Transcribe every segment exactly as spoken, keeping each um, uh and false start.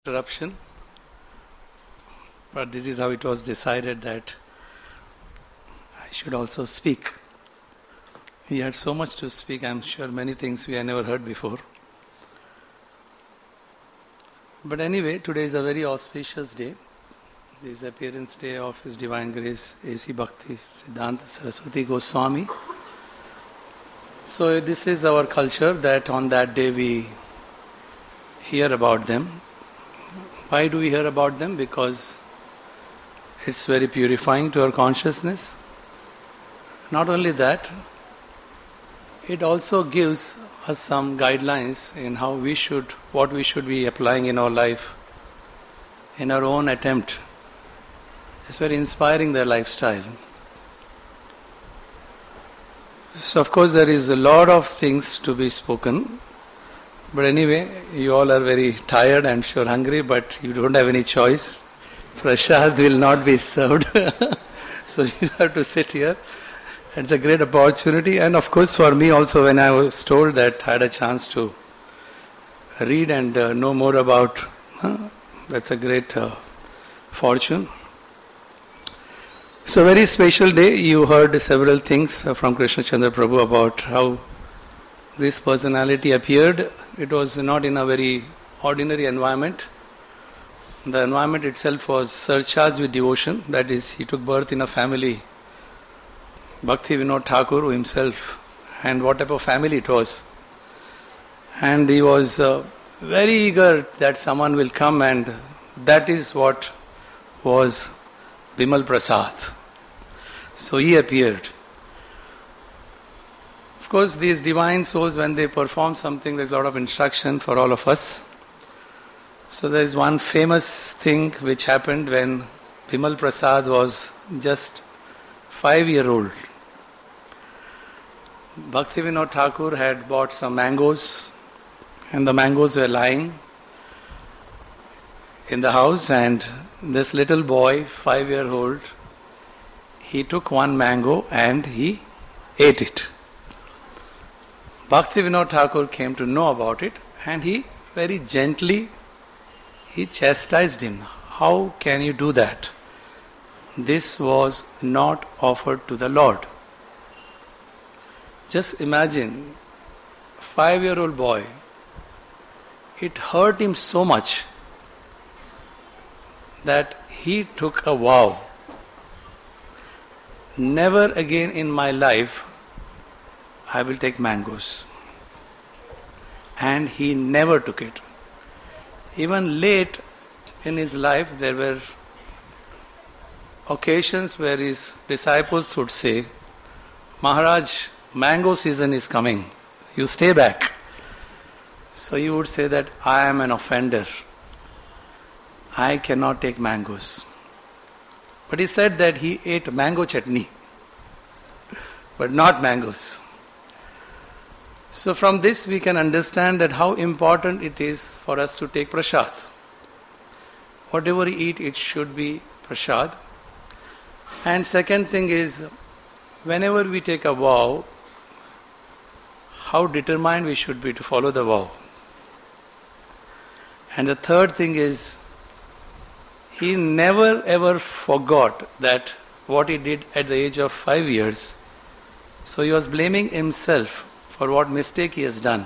interruption, but this is how it was decided that I should also speak. He had so much to speak, I'm sure many things we had never heard before. But anyway, today is a very auspicious day. This is appearance day of His Divine Grace, A C Bhakti Siddhanta Saraswati Goswami. So this is our culture that on that day we hear about them. Why do we hear about them? Because it's very purifying to our consciousness. Not only that, it also gives us some guidelines in how we should, what we should be applying in our life, in our own attempt. It's very inspiring, their lifestyle. So of course there is a lot of things to be spoken. But anyway, you all are very tired and sure hungry, but you don't have any choice. Prasad will not be served. So you have to sit here. It's a great opportunity. And of course for me also, when I was told that I had a chance to read and uh, know more about, uh, that's a great uh, fortune. So very special day. You heard several things from Krishna Chandra Prabhu about how this personality appeared. It was not in a very ordinary environment. The environment itself was surcharged with devotion. That is, he took birth in a family, Bhakti Vinod Thakur himself, and what type of family it was. And he was uh, very eager that someone will come, and that is what was Bimal Prasad. So he appeared. Of course, these divine souls, when they perform something, there's a lot of instruction for all of us. So there is one famous thing which happened when Bimal Prasad was just five-year-old. Bhakti Vinod Thakur had bought some mangoes, and the mangoes were lying in the house, and this little boy, five-year-old, he took one mango and he ate it. Bhakti Vinod Thakur came to know about it, and he very gently he chastised him. How can you do that? This was not offered to the Lord. Just imagine, five-year-old boy, it hurt him so much that he took a vow. Never again in my life I will take mangoes. And he never took it. Even late in his life, there were occasions where his disciples would say, Maharaj, mango season is coming. You stay back. So he would say that I am an offender. I cannot take mangoes. But he said that he ate mango chutney, but not mangoes. So from this we can understand that how important it is for us to take prasad. Whatever we eat, it should be prasad. And second thing is, whenever we take a vow, how determined we should be to follow the vow. And the third thing is, he never ever forgot that what he did at the age of five years. So he was blaming himself for what mistake he has done.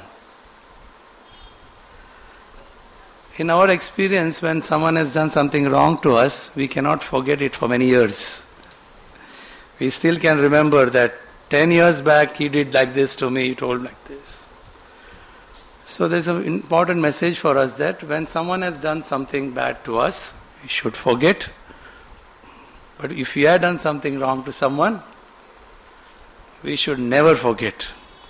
In our experience, when someone has done something wrong to us, we cannot forget it for many years. We still can remember that ten years back he did like this to me, he told like this. So there's an important message for us that when someone has done something bad to us, we should forget. But if we have done something wrong to someone, we should never forget.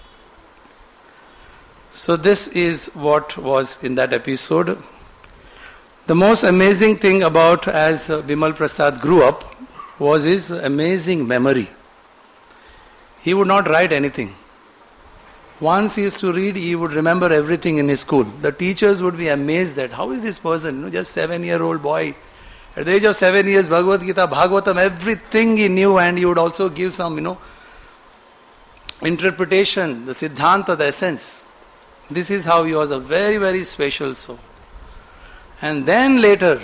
So this is what was in that episode. The most amazing thing about as Bimal Prasad grew up was his amazing memory. He would not write anything. Once he used to read, he would remember everything in his school. The teachers would be amazed that how is this person, you know, just seven-year-old boy. At the age of seven years, Bhagavad Gita, Bhagavatam, everything he knew, and he would also give some, you know, interpretation, the Siddhanta, the essence. This is how he was a very, very special soul. And then later,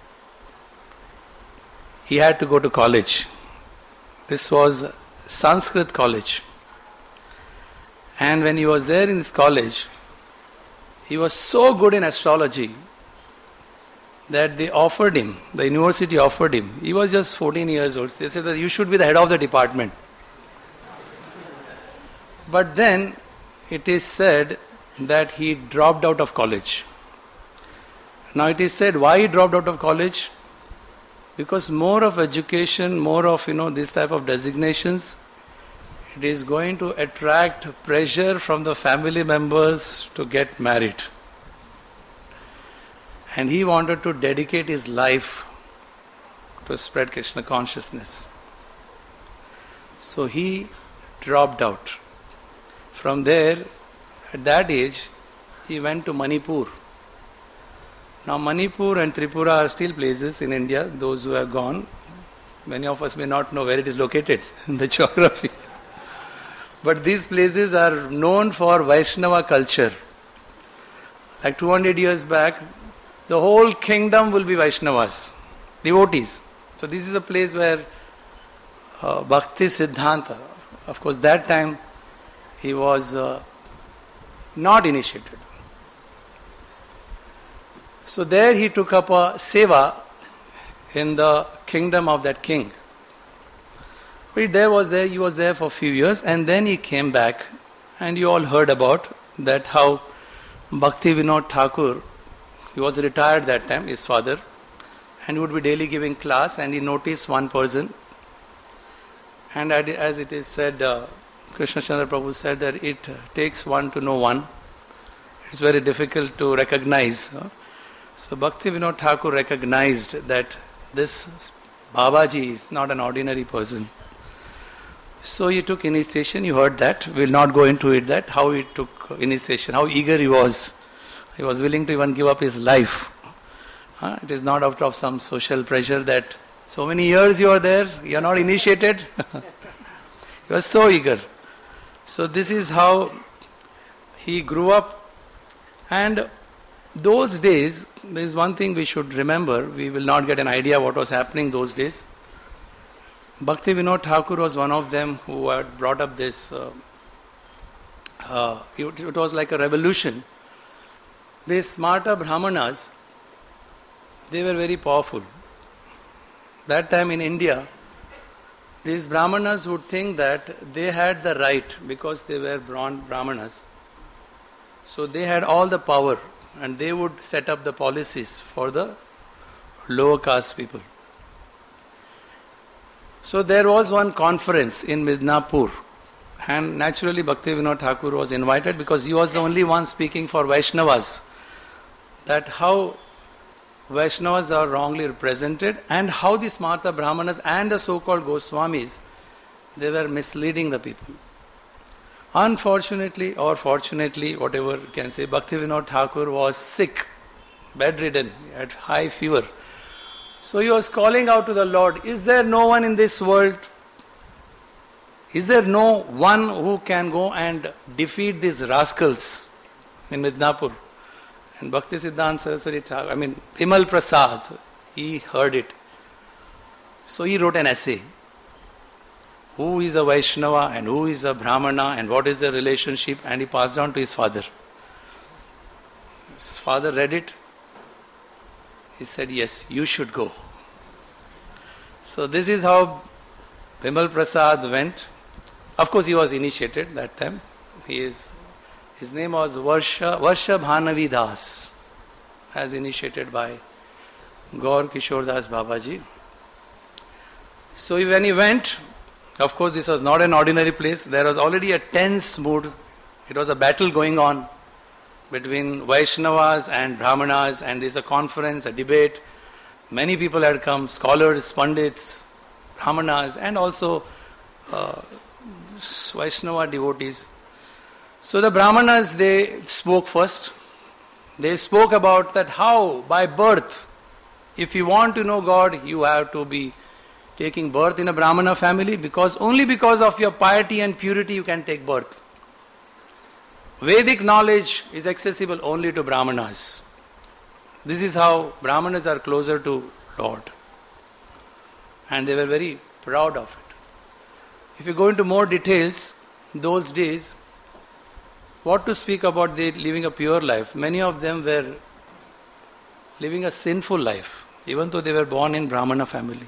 he had to go to college. This was Sanskrit college. And when he was there in this college, he was so good in astrology that they offered him, the university offered him, he was just fourteen years old, they said that you should be the head of the department. But then it is said that he dropped out of college. Now it is said why he dropped out of college? Because more of education, more of, you know, this type of designations, it is going to attract pressure from the family members to get married. And he wanted to dedicate his life to spread Krishna consciousness. So he dropped out. From there, at that age, he went to Manipur. Now Manipur and Tripura are still places in India, those who have gone. Many of us may not know where it is located in the geography. But these places are known for Vaishnava culture. Like two hundred years back, the whole kingdom will be Vaishnavas, devotees. So this is a place where uh, Bhakti Siddhanta, of course that time he was uh, not initiated. So there he took up a seva in the kingdom of that king. But there was there, he was there for a few years, and then he came back, and you all heard about that how Bhakti Vinod Thakur, he was retired that time, his father, and he would be daily giving class, and he noticed one person, and as it is said, uh, Krishna Chandra Prabhu said that it takes one to know one. It's very difficult to recognize. Huh? So Bhakti Vinod Thakur recognized that this Babaji is not an ordinary person. So he took initiation, you heard that. We will not go into it, that how he took initiation, how eager he was. He was willing to even give up his life. Huh? It is not out of some social pressure that so many years you are there, you are not initiated. He was so eager. So this is how he grew up. And those days, there is one thing we should remember, we will not get an idea what was happening those days. Bhakti Vinod Thakur was one of them who had brought up this, uh, uh, it, it was like a revolution. These smarta Brahmanas, they were very powerful. That time in India, these Brahmanas would think that they had the right because they were Brahmanas. So they had all the power and they would set up the policies for the lower caste people. So there was one conference in Midnapur, and naturally Bhakti Vinod Thakur was invited because he was the only one speaking for Vaishnavas, that how Vaishnavas are wrongly represented and how the Smarta Brahmanas and the so-called Goswamis, they were misleading the people. Unfortunately or fortunately, whatever you can say, Bhakti Vinod Thakur was sick, bedridden, he had high fever. So he was calling out to the Lord, is there no one in this world? Is there no one who can go and defeat these rascals in Midnapur? And Bhakti Siddhanta Saraswati Thakur, I mean, Bimal Prasad, he heard it. So he wrote an essay. Who is a Vaishnava and who is a Brahmana and what is the relationship, and he passed on to his father. His father read it. He said, yes, you should go. So this is how Bimal Prasad went. Of course, he was initiated that time. He is, his name was Varsha, Varsha Bhanavi Das, as initiated by Gaur Kishore Das Babaji. So when he went, of course, this was not an ordinary place. There was already a tense mood. It was a battle going on between Vaishnavas and Brahmanas, and there's a conference, a debate. Many people had come, scholars, Pandits, Brahmanas, and also uh, Vaishnava devotees. So the Brahmanas, they spoke first. They spoke about that how, by birth, if you want to know God, you have to be taking birth in a Brahmana family, because only because of your piety and purity you can take birth. Vedic knowledge is accessible only to Brahmanas. This is how Brahmanas are closer to Lord. And they were very proud of it. If you go into more details, those days, what to speak about they living a pure life? Many of them were living a sinful life, even though they were born in Brahmana family.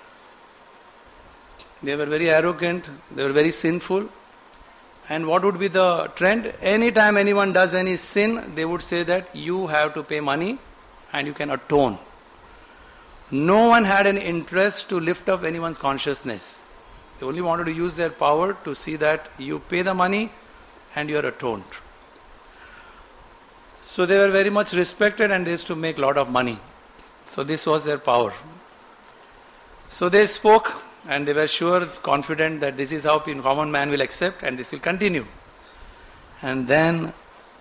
They were very arrogant, they were very sinful. And what would be the trend? Anytime anyone does any sin, they would say that you have to pay money and you can atone. No one had an interest to lift up anyone's consciousness. They only wanted to use their power to see that you pay the money and you are atoned. So they were very much respected and they used to make a lot of money. So this was their power. So they spoke and they were sure, confident that this is how common man will accept and this will continue. And then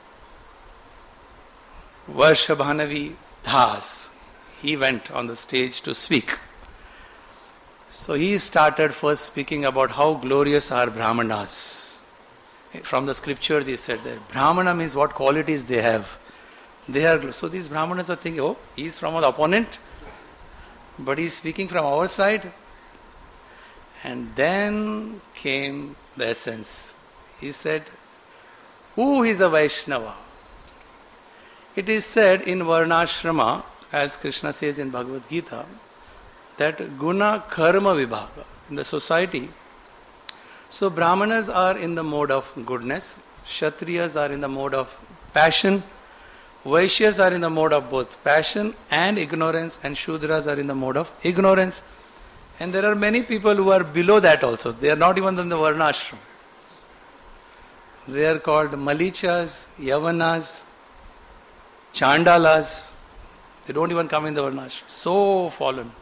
Varshabhanavi Das, he went on the stage to speak. So he started first speaking about how glorious are Brahmanas. From the scriptures he said that Brahmana means what qualities they have. They are so these Brahmanas are thinking, oh, he is from an opponent, but he is speaking from our side. And then came the essence. He said, who is a Vaishnava? It is said in Varnashrama, as Krishna says in Bhagavad Gita, that Guna Karma Vibhaga, in the society. So Brahmanas are in the mode of goodness, Kshatriyas are in the mode of passion, Vaishyas are in the mode of both passion and ignorance, and Shudras are in the mode of ignorance. And there are many people who are below that also. They are not even in the Varnashram. They are called Malichas, Yavanas, Chandalas. They don't even come in the Varnashram. So fallen.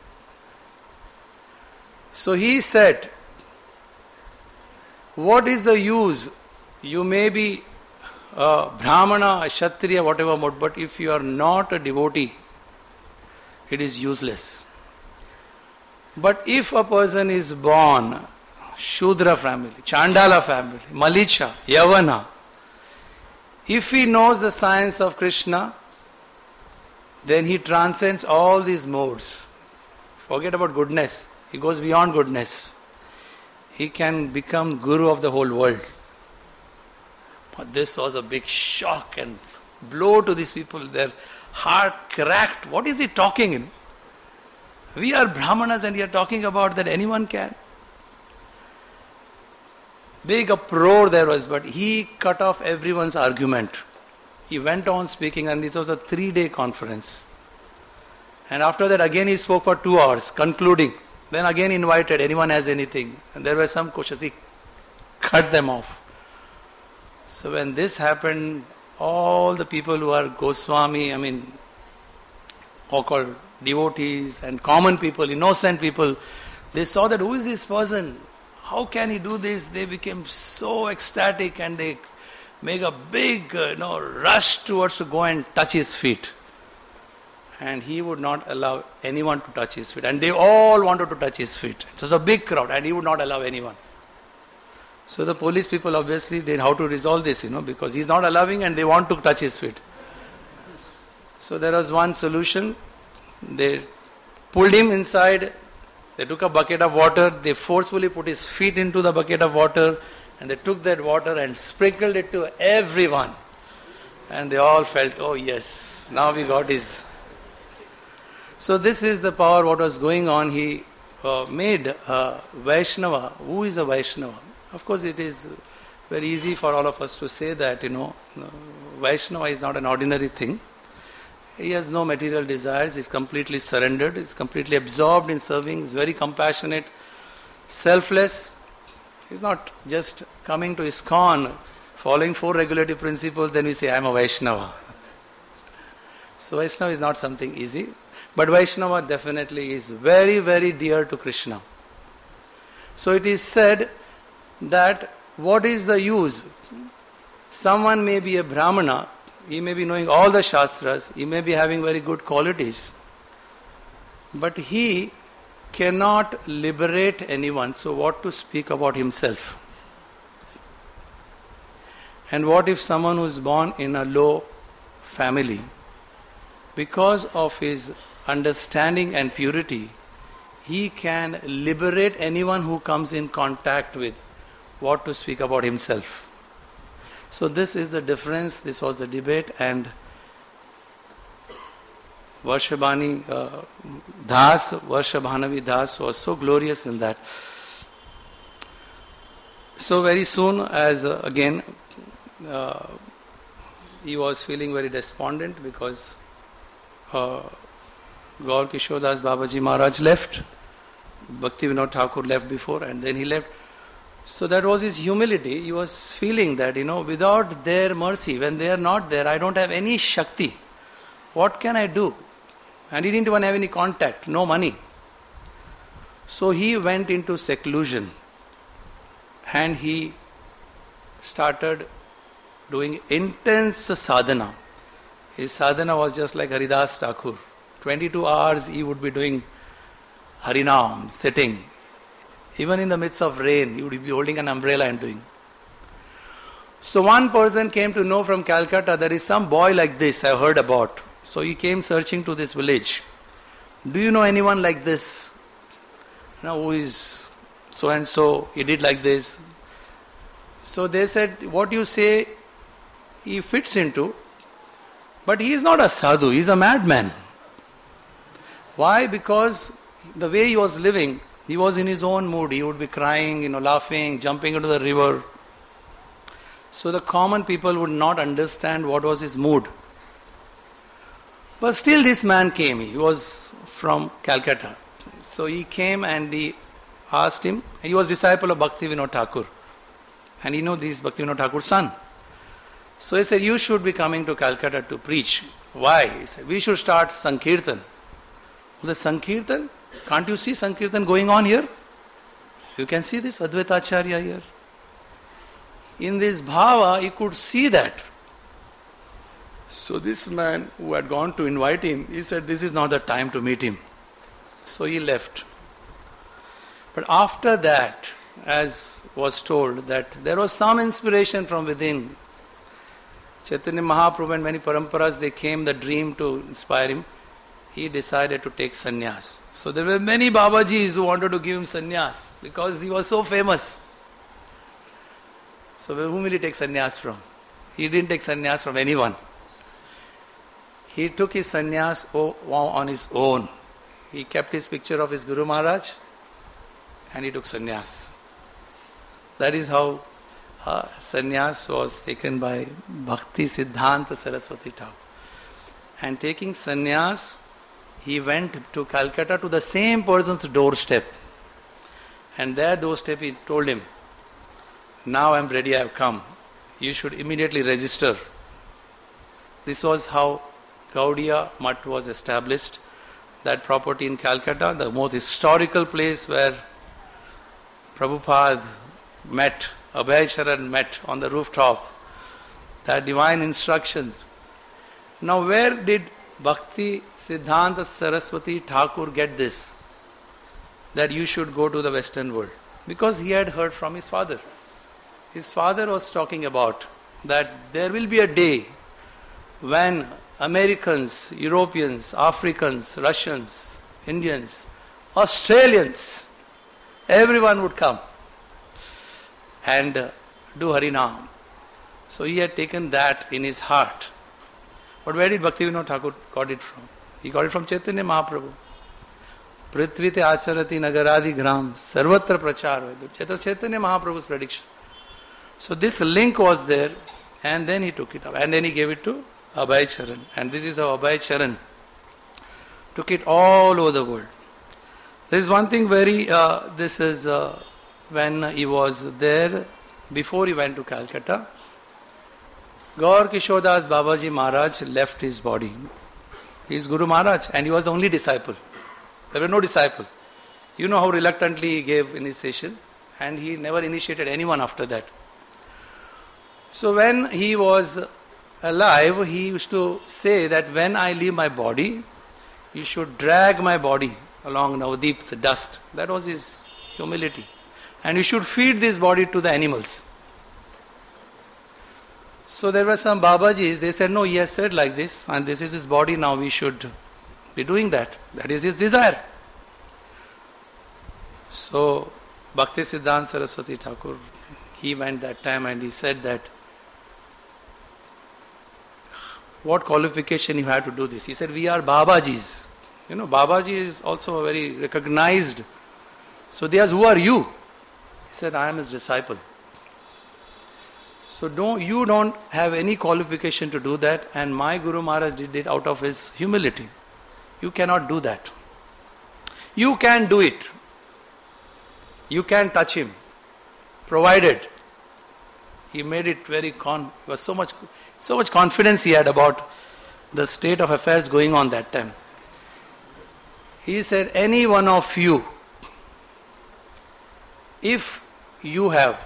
So he said, what is the use? You may be a Brahmana, a Kshatriya, whatever mode, but if you are not a devotee, it is useless. But if a person is born Shudra family, Chandala family, Malicha, Yavana, if he knows the science of Krishna, then he transcends all these modes. Forget about goodness. He goes beyond goodness. He can become Guru of the whole world. But this was a big shock and blow to these people. Their heart cracked. What is he talking in? We are Brahmanas and we are talking about that anyone can. Big uproar there was, but he cut off everyone's argument. He went on speaking and it was a three-day conference. And after that again he spoke for two hours, concluding. Then again invited, anyone has anything. And there were some questions, he cut them off. So when this happened, all the people who are Goswami, I mean, or called devotees and common people, innocent people, they saw that who is this person? How can he do this? They became so ecstatic and they make a big uh, you know, rush towards to go and touch his feet. And he would not allow anyone to touch his feet. And they all wanted to touch his feet. It was a big crowd and he would not allow anyone. So the police people obviously, they know how to resolve this, you know, because he's not allowing and they want to touch his feet. So there was one solution. They pulled him inside, they took a bucket of water, they forcefully put his feet into the bucket of water and they took that water and sprinkled it to everyone. And they all felt, oh yes, now we got his. So this is the power what was going on. He uh, made a Vaishnava. Who is a Vaishnava? Of course it is very easy for all of us to say that, you know, Vaishnava is not an ordinary thing. He has no material desires, he's completely surrendered, he's completely absorbed in serving, he's very compassionate, selfless. He's not just coming to ISKCON, following four regulative principles, then we say, I am a Vaishnava. So Vaishnava is not something easy, but Vaishnava definitely is very, very dear to Krishna. So it is said that what is the use? Someone may be a Brahmana, he may be knowing all the Shastras, he may be having very good qualities, but he cannot liberate anyone, so what to speak about himself? And what if someone who is born in a low family, because of his understanding and purity, he can liberate anyone who comes in contact with what to speak about himself. So this is the difference, this was the debate, and Varshabhani uh, Das, Varshabhanavi Das was so glorious in that. So very soon, as uh, again, uh, he was feeling very despondent because uh, Gaur Kishore Das Babaji Maharaj left, Bhakti Vinod Thakur left before, and then he left. So that was his humility. He was feeling that, you know, without their mercy, when they are not there, I don't have any Shakti. What can I do? And he didn't even have any contact, no money. So he went into seclusion and he started doing intense sadhana. His sadhana was just like Haridas Thakur. twenty-two hours he would be doing Harinam, sitting. Even in the midst of rain, he would be holding an umbrella and doing. So one person came to know from Calcutta, there is some boy like this I heard about. So he came searching to this village. Do you know anyone like this? You know, who is so and so, he did like this. So they said, what you say, he fits into, but he is not a sadhu, he is a madman. Why? Because the way he was living, he was in his own mood. He would be crying, you know, laughing, jumping into the river. So the common people would not understand what was his mood. But still this man came. He was from Calcutta. So he came and he asked him, and he was disciple of Bhakti Vinod Thakur. And he knew this Bhakti Vinod Thakur's son. So he said, you should be coming to Calcutta to preach. Why? He said, we should start Sankirtan. The Sankirtan? Can't you see Sankirtan going on here? You can see this Advaita Acharya here. In this bhava, he could see that. So this man who had gone to invite him, he said, this is not the time to meet him. So he left. But after that, as was told, that there was some inspiration from within. Chaitanya Mahaprabhu and many paramparas, they came, the dream to inspire him. He decided to take sannyas. So there were many Babajis who wanted to give him sannyas because he was so famous. So whom will he take sannyas from? He didn't take sannyas from anyone. He took his sannyas on his own. He kept his picture of his Guru Maharaj and he took sannyas. That is how uh, sannyas was taken by Bhakti Siddhanta Saraswati Thakur. And taking sannyas, he went to Calcutta to the same person's doorstep. And there doorstep he told him, now I am ready, I have come. You should immediately register. This was how Gaudiya Mutt was established. That property in Calcutta, the most historical place where Prabhupada met, Abhay Charan met on the rooftop. That divine instructions. Now where did Bhakti Siddhanta Saraswati Thakur get this? That you should go to the Western world. Because he had heard from his father. His father was talking about that there will be a day when Americans, Europeans, Africans, Russians, Indians, Australians, everyone would come and uh, do Harinam. So he had taken that in his heart. But where did Bhakti Vinod Thakur got it from? He got it from Chaitanya Mahaprabhu. Prithvite acharati nagaradi gram sarvatra prachar. That Chaitanya Mahaprabhu's prediction. So this link was there and then he took it up. And then he gave it to Abhay Charan. And this is how Abhay Charan took it all over the world. There is one thing very, uh, this is uh, when he was there, before he went to Calcutta, Gaur Kishore Das Babaji Maharaj left his body. He is Guru Maharaj and he was the only disciple. There were no disciple. You know how reluctantly he gave initiation and he never initiated anyone after that. So when he was alive, he used to say that when I leave my body, you should drag my body along Navadip's dust. That was his humility. And you should feed this body to the animals. So there were some Babajis, they said, no, he has said like this, and this is his body, now we should be doing that. That is his desire. So Bhaktisiddhanta Saraswati Thakur, he went that time and he said that, what qualification you have to do this? He said, we are Babajis. You know, Babaji is also a very recognized. So they asked, who are you? He said, I am his disciple. So don't, you don't have any qualification to do that, and my Guru Maharaj did it out of his humility. You cannot do that. You can do it. You can touch him, provided he made it very con. He was so much, so much confidence he had about the state of affairs going on that time. He said, any one of you, if you have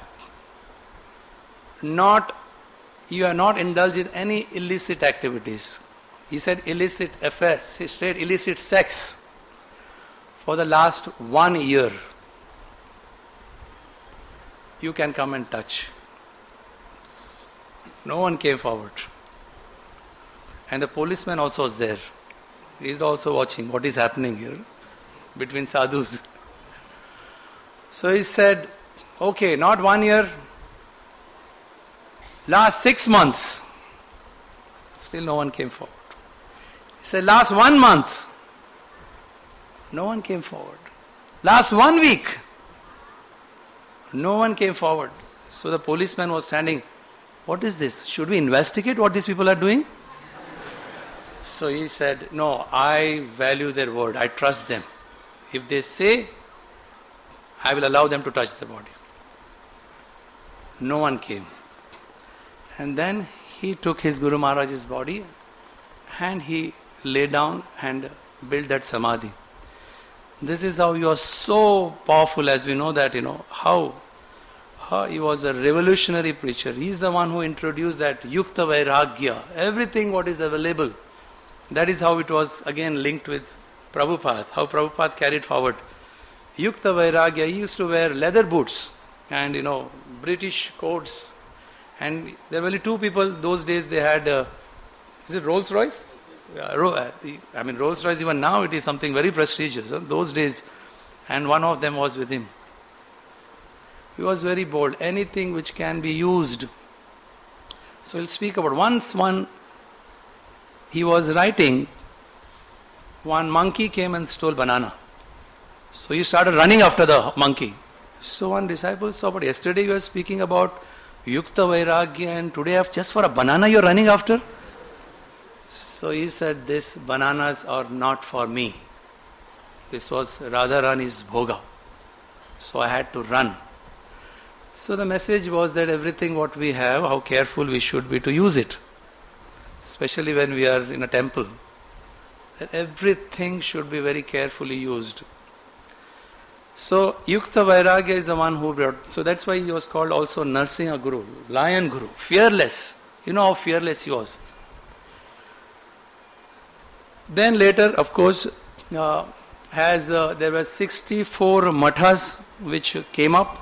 not, you are not indulged in any illicit activities. He said illicit affairs, he said illicit sex for the last one year. You can come and touch. No one came forward. And the policeman also was there. He is also watching what is happening here between sadhus. So he said, okay, not one year, last six months. Still no one came forward. He said, last one month. No one came forward. Last one week. No one came forward. So the policeman was standing. What is this? Should we investigate what these people are doing? So he said, no, I value their word. I trust them. If they say, I will allow them to touch the body. No one came. And then he took his Guru Maharaj's body and he lay down and built that samadhi. This is how you are so powerful, as we know that, you know, how, how he was a revolutionary preacher. He is the one who introduced that Yukta Vairagya, everything what is available. That is how it was again linked with Prabhupada, how Prabhupada carried forward. Yukta Vairagya, he used to wear leather boots and, you know, British coats. And there were only two people, those days they had, uh, is it Rolls Royce? Yeah, Ro- uh, the, I mean Rolls Royce, even now it is something very prestigious, huh? Those days. And one of them was with him. He was very bold, anything which can be used. So he'll speak about, once one, he was writing, one monkey came and stole banana. So he started running after the monkey. So one disciple saw, but yesterday you were speaking about Yukta Vairagya and today just for a banana you are running after? So he said, this bananas are not for me. This was Radharani's bhoga. So I had to run. So the message was that everything what we have, how careful we should be to use it. Especially when we are in a temple. That everything should be very carefully used. So Yukta Vairagya is the one who brought. So that's why he was called also Narsinga Guru, Lion Guru, fearless. You know how fearless he was. Then later, of course, uh, as uh, there were sixty-four mathas which came up.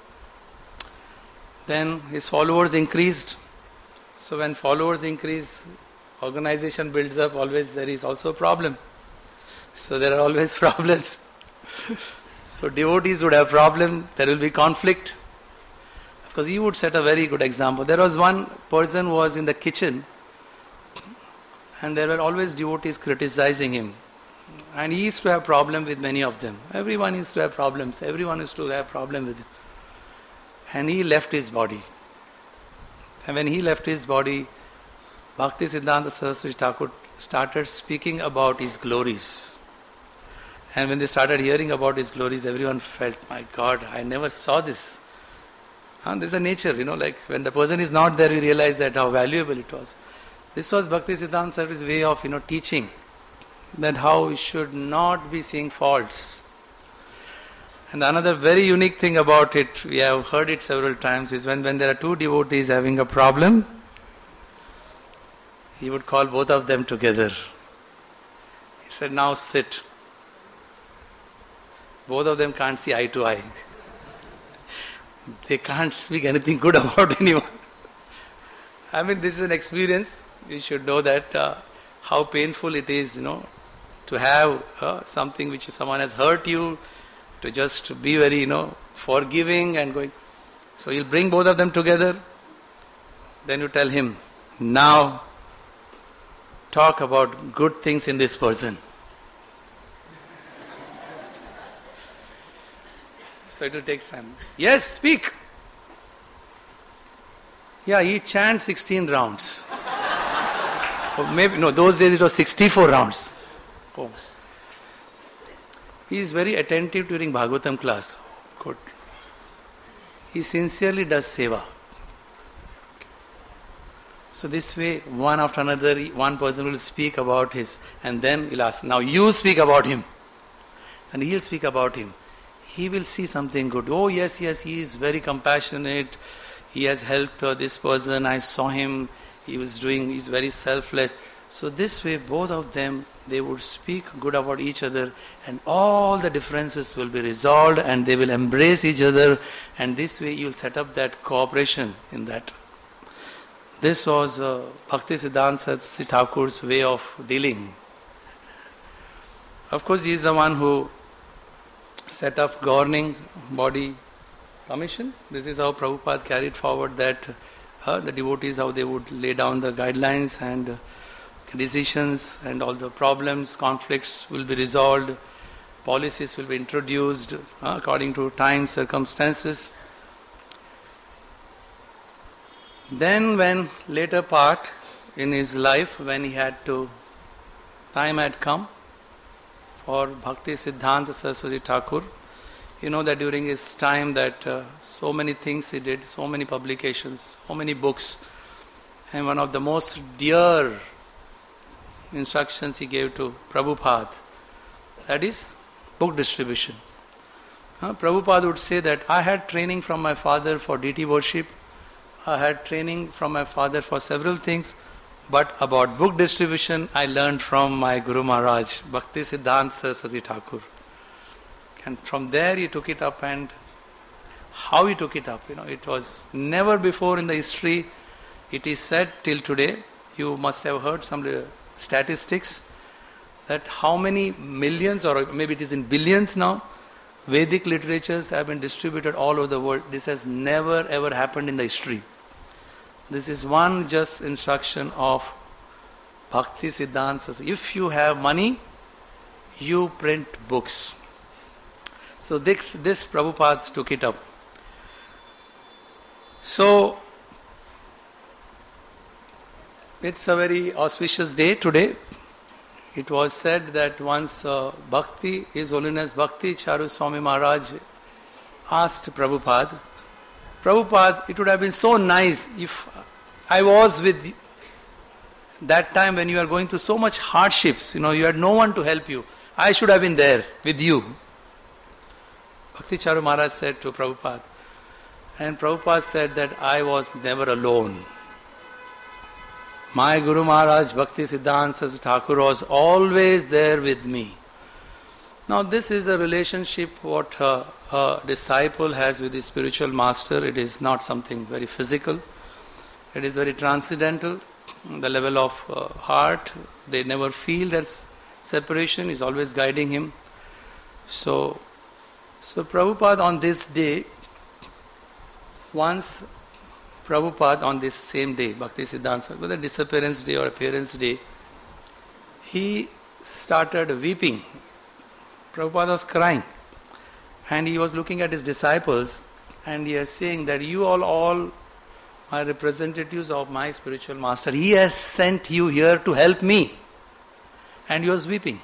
Then his followers increased. So when followers increase, organization builds up, always there is also a problem. So there are always problems. So devotees would have problem, there will be conflict. Of course, he would set a very good example. There was one person who was in the kitchen and there were always devotees criticizing him. And he used to have problem with many of them. Everyone used to have problems. Everyone used to have problem with him. And he left his body. And when he left his body, Bhaktisiddhanta Saraswati Thakur started speaking about his glories. And when they started hearing about his glories, everyone felt, my God, I never saw this. And there's a nature, you know, like when the person is not there, we realize that how valuable it was. This was Bhaktisiddhanta Saraswati's way of, you know, teaching that how we should not be seeing faults. And another very unique thing about it, we have heard it several times, is when, when there are two devotees having a problem, he would call both of them together. He said, now sit. Both of them can't see eye to eye. They can't speak anything good about anyone. I mean, this is an experience. You should know that uh, how painful it is, you know, to have uh, something which someone has hurt you, to just be very, you know, forgiving and going. So you'll bring both of them together. Then you tell him, now talk about good things in this person. So it will take time. Yes, speak. Yeah, he chants sixteen rounds. Or maybe, no, those days it was sixty-four rounds. Oh. He is very attentive during Bhagavatam class. Good. He sincerely does seva. So this way, one after another, one person will speak about his, and then he'll ask, now you speak about him. And he'll speak about him. He will see something good. Oh yes, yes, he is very compassionate. He has helped uh, this person. I saw him. He was doing, he's very selfless. So this way, both of them, they would speak good about each other, and all the differences will be resolved, and they will embrace each other, and this way you'll set up that cooperation in that. This was uh, Bhakti Siddhanta Saraswati Thakur's way of dealing. Of course, he is the one who set up governing body commission. This is how Prabhupada carried forward that uh, the devotees, how they would lay down the guidelines and uh, decisions, and all the problems, conflicts will be resolved, policies will be introduced uh, according to time, circumstances. Then when later part in his life, when he had to, time had come for Bhakti Siddhanta Saraswati Thakur, you know that during his time that uh, so many things he did, so many publications, so many books, and one of the most dear instructions he gave to Prabhupada, that is book distribution. Uh, Prabhupada would say that I had training from my father for deity worship, I had training from my father for several things, but about book distribution I learned from my Guru Maharaj, Bhakti Siddhanta Saraswati Thakur. And from there he took it up, and how he took it up, you know, it was never before in the history. It is said till today, you must have heard some statistics, that how many millions, or maybe it is in billions now, Vedic literatures have been distributed all over the world. This has never ever happened in the history. This is one just instruction of Bhakti Siddhanta. If you have money, you print books. So this, this Prabhupada took it up. So it's a very auspicious day today. It was said that once uh, Bhakti, His Holiness Bhakti Charu Swami Maharaj asked Prabhupada, Prabhupada, it would have been so nice if I was with that time when you are going through so much hardships, you know, you had no one to help you. I should have been there with you. Bhakti Charu Maharaj said to Prabhupada, and Prabhupada said that I was never alone. My Guru Maharaj Bhakti Siddhanta Saraswati Thakur was always there with me. Now this is a relationship what a, a disciple has with his spiritual master. It is not something very physical. It is very transcendental. The level of uh, heart, they never feel that separation, is always guiding him. So, so Prabhupada on this day, once Prabhupada on this same day, Bhakti Siddhanta, whether disappearance day or appearance day, he started weeping. Prabhupada was crying, and he was looking at his disciples, and he was saying that you all, all are representatives of my spiritual master. He has sent you here to help me. And he was weeping.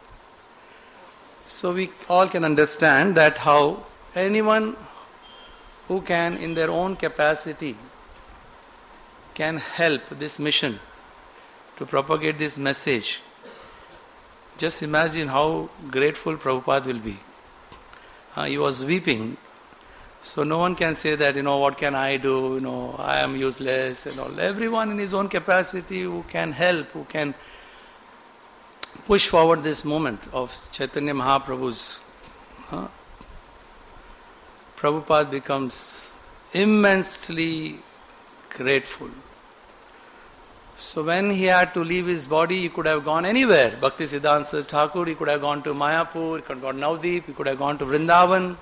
So we all can understand that how anyone who can in their own capacity can help this mission to propagate this message. Just imagine how grateful Prabhupada will be. Uh, he was weeping. So no one can say that, you know, what can I do, you know, I am useless and all. Everyone in his own capacity who can help, who can push forward this moment of Chaitanya Mahaprabhu's. Huh? Prabhupada becomes immensely grateful. So when he had to leave his body, he could have gone anywhere. Bhakti Siddhanta Thakur, he could have gone to Mayapur, he could have gone to Navdeep, he could have gone to Vrindavan.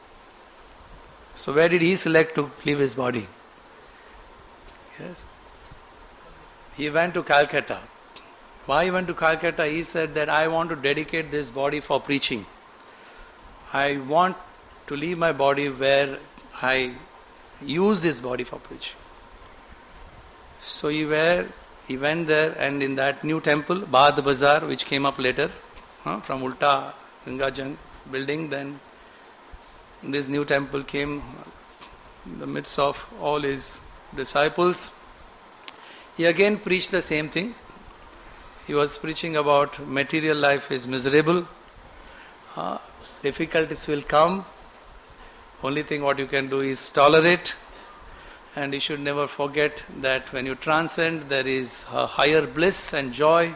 So where did he select to leave his body? Yes. He went to Calcutta. Why he went to Calcutta? He said that I want to dedicate this body for preaching. I want to leave my body where I use this body for preaching. So he, were, he went there, and in that new temple, Bad Bazaar, which came up later, huh, from Ulta Ganga Jung building, then this new temple came in the midst of all his disciples. He again preached the same thing. He was preaching about material life is miserable. Uh, difficulties will come. Only thing what you can do is tolerate. And you should never forget that when you transcend, there is a higher bliss and joy.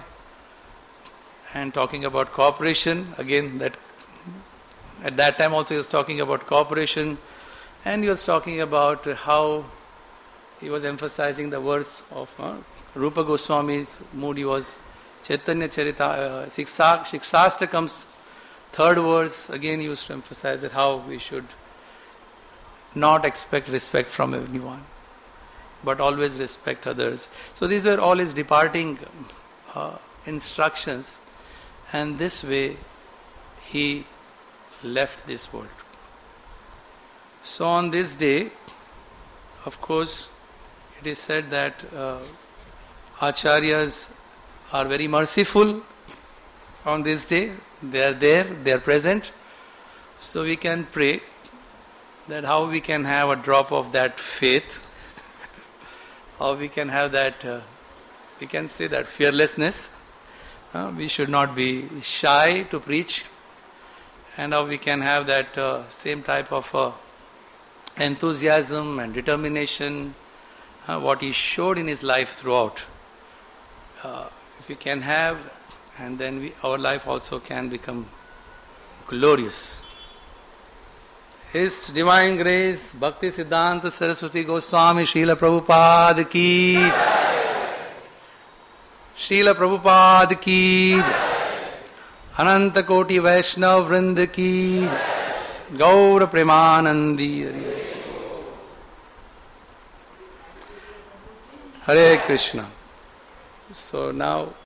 And talking about cooperation, again, that at that time also he was talking about cooperation. And he was talking about how he was emphasizing the words of uh, Rupa Goswami's mood. He was Chaitanya Charita, uh, Shiksha, Shikshastakam's third verse. Again, he used to emphasize that how we should not expect respect from anyone, but always respect others. So these were all his departing uh, instructions, and this way he left this world. So on this day, of course, it is said that uh, Acharyas are very merciful on this day. They are there, they are present. So we can pray that how we can have a drop of that faith, how we can have that, uh, we can say that fearlessness. Uh, we should not be shy to preach, and how we can have that uh, same type of uh, enthusiasm and determination, uh, what he showed in his life throughout. Uh, if we can have, and then we, our life also can become glorious. His Divine Grace, Bhakti Siddhanta Saraswati Goswami Srila Prabhupada ki Jai. Srila Prabhupada ki Jai. Ananta Koti Vaishnav Vrinda ki Jai. Gaura Premanandi Hare. Hare Krishna. So now